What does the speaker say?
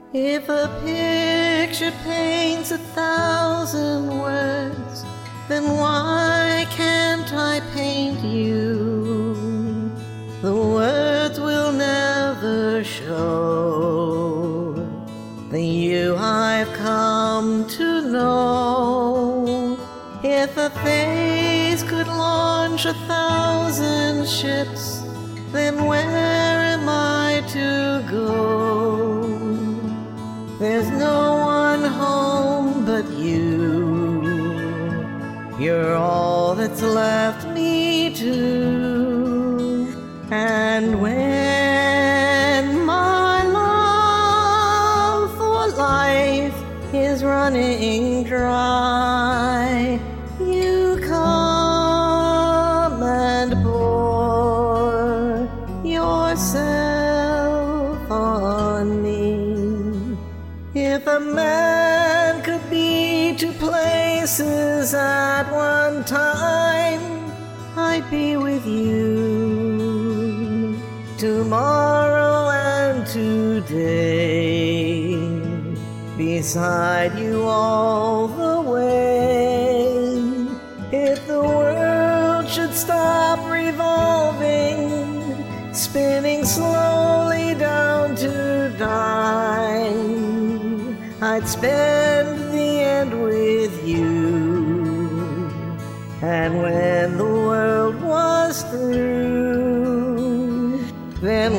If a picture paints 1,000 words, then why can't I paint you? The words will never show the you I've come to know. If a face could launch 1,000 ships, then where am I to go? There's no one home but you. You're all that's left me to. And when my love for life is running dry, you come and pour yourself on me. If a man could be two places at one time, I'd be with you tomorrow and today, beside you all the way. If the world should stop revolving, spinning slowly down to die, I'd spend the end with you. And when the world was through, then